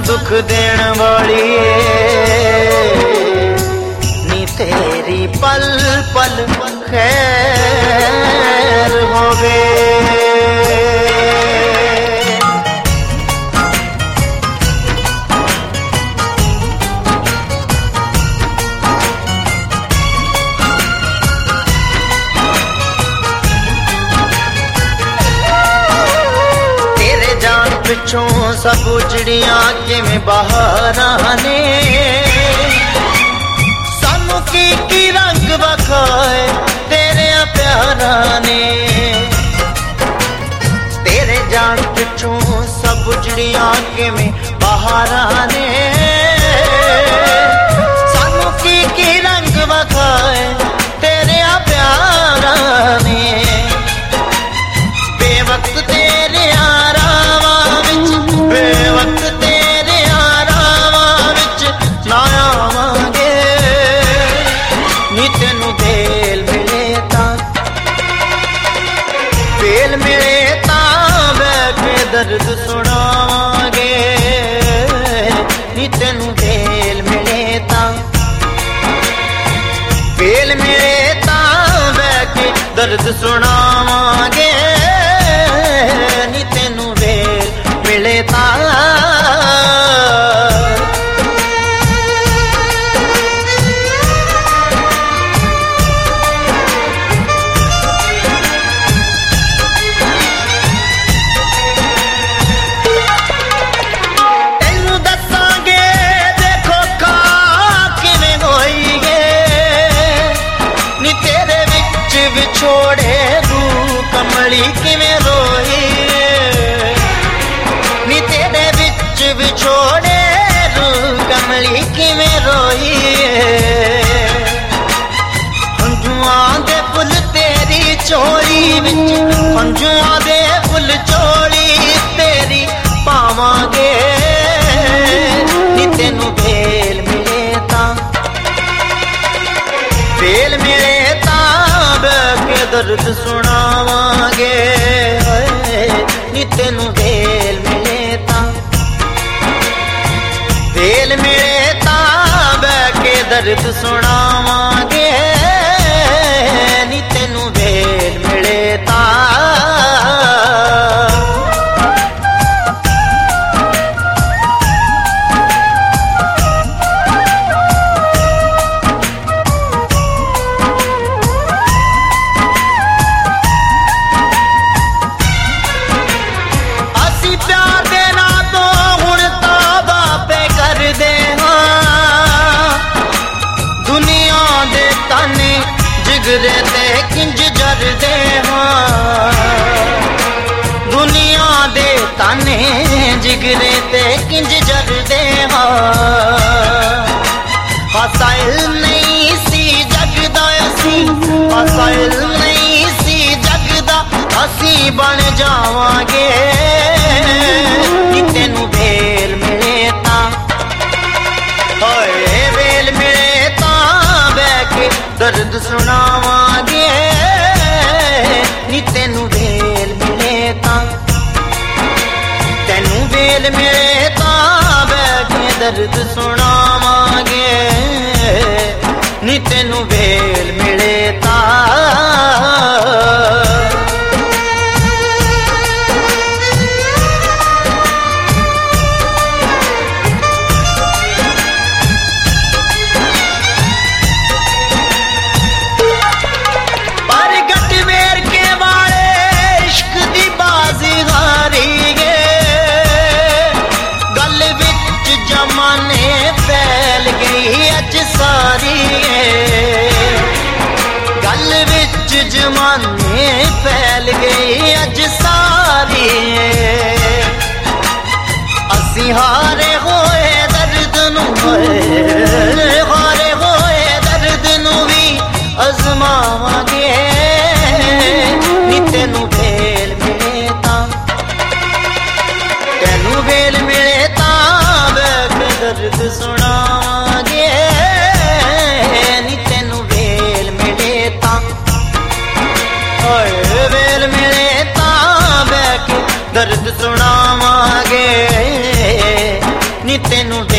दुख देण वाली नी तेरी पल पल खैर होवे। पिछों सब उजड़ियां किवें बहारां ने सानू की रंग वखाए तेरे प्यारां ने। तेरे जान पिछों सब उजड़ियां किवें बहारां ने सानू की रंग वखाए तेरे प्यारां ने। बेवक्त तेरे बेवक्त तेरे आरावां विच ना आवांगे नी तेनू बेल मिले तां बैठ के दर्द सुनावांगे नी तेनू बेल मिले तां बैठ के दर्द सुनावांगे नी तेनू बेल मिले तां। तेनू दसांगे देखो खा किवें होई गे नी तेरे विच विछोड़े रू कमली किवें रोई नी तेरे विच विछोड़े रू कमली किवें रोई। हंजुआं दे फुल तेरी चोली विच हंजुआं दे फुल चोली तेरी पावांगे नी तेनू बेल मिले तां के दर्द सुनावांगे नी तेनू बेल मिले तां बैठ के दर्द सुनावांगे नी तेनू बेल मिले तां। जिगरे ते किंज जरदे हां दुनिया दे ताने जिगरे ते किंज जरदे हां। हसाइल नहीं सी जगदा असी हसाइल नहीं सी जगदा असी बन जावांगे नी तेनू बेल मिले तां होए बेल मिले तां बैठ के दर्द सुनावांगे नी तेनू बेल मिले तां बैठ के दर्द सुनावांगे नी तेनू बेल मिले तां। जमाने फैल गई अज सारी असी हारे होए दर्द नू हारे होए दर्द नू भी अजमावांगे नी तेनू बेल मिले तां बैठ के दर्द सुनावांगे नी तेनू बेल मिले तां बेल मिले तां बैठ के दर्द सुनावांगे ਨੀ ਤੈਨੂੰ